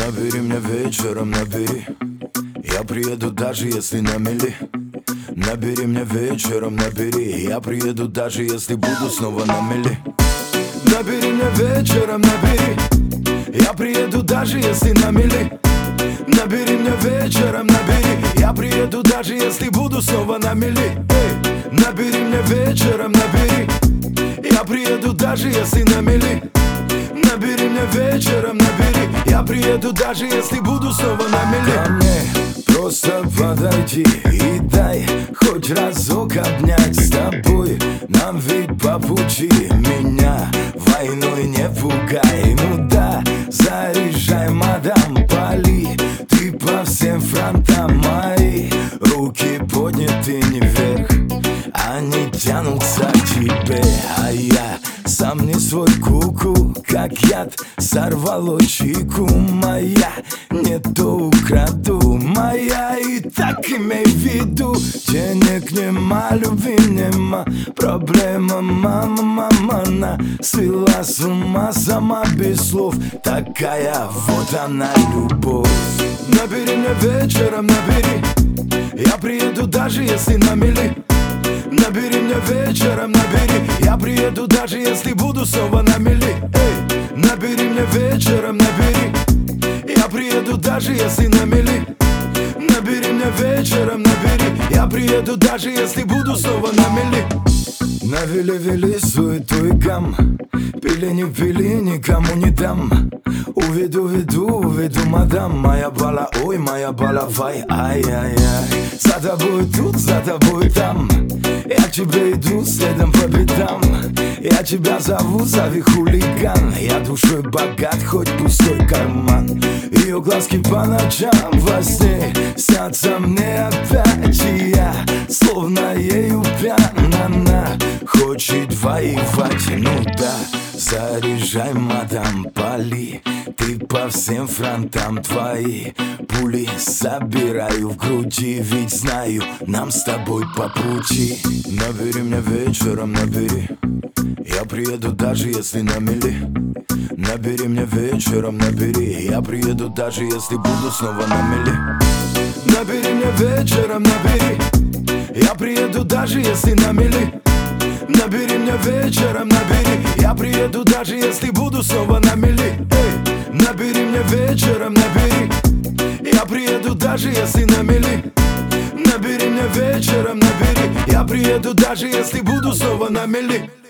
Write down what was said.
Набери меня вечером, набери. Я приеду даже если на мели. Набери меня вечером, набери. Я приеду даже если буду снова на мели. Набери меня вечером, набери. Я приеду даже если на мели. Набери меня вечером, набери. Я приеду даже если буду снова на мели. Набери меня вечером, набери. Я приеду даже если на мели. Набери меня вечером, набери. Я приеду даже если буду снова на мели. Ко мне просто подойди и дай хоть разок обнять. С тобой нам ведь по пути. Меня войной не пугай. Ну да, заряжай, мадам, пали. Ты по всем фронтам, мои руки подняты вверх. Они тянутся к тебе, а я сам не свой куку, как яд сорвало чику. Моя не то украду, моя и так имей в виду. Денег нема, любви нема, проблема мама, мама. Она свела с ума сама без слов. Такая вот она любовь. Набери меня вечером, набери. Я приеду даже если на мели. Набери меня вечером, набери. Я приеду даже если буду снова на мели. Набери меня вечером, набери. Я приеду даже если на мели. Набери меня вечером, набери. Я приеду даже если буду снова на мели. Навели суету и гам. Пили не пили, никому не дам. Уведу, мадам. Моя бала, ой, моя балавай. Ай-яй-яй. За тобой тут, за тобой там. Я к тебе иду следом по пятам. Я тебя зову, зови хулиган. Я душой богат, хоть пустой карман. Ее глазки по ночам во сне снятся мне опять. И я словно ею пьян. Она хочет воевать, ну да. Заряжай, мадам, пали. Ты по всем фронтам, твои пули собираю в груди. Ведь знаю, нам с тобой по пути. Набери меня вечером, набери. Я приеду даже если на мели. Набери меня вечером, набери. Я приеду даже если буду снова на мели. Набери меня вечером, набери. Я приеду даже если на мели. Набери меня вечером, набери. Я приеду даже если буду снова на мели. Набери меня вечером, набери. Я приеду даже если на мели. Набери меня вечером, набери. Я приеду даже если буду снова на мели.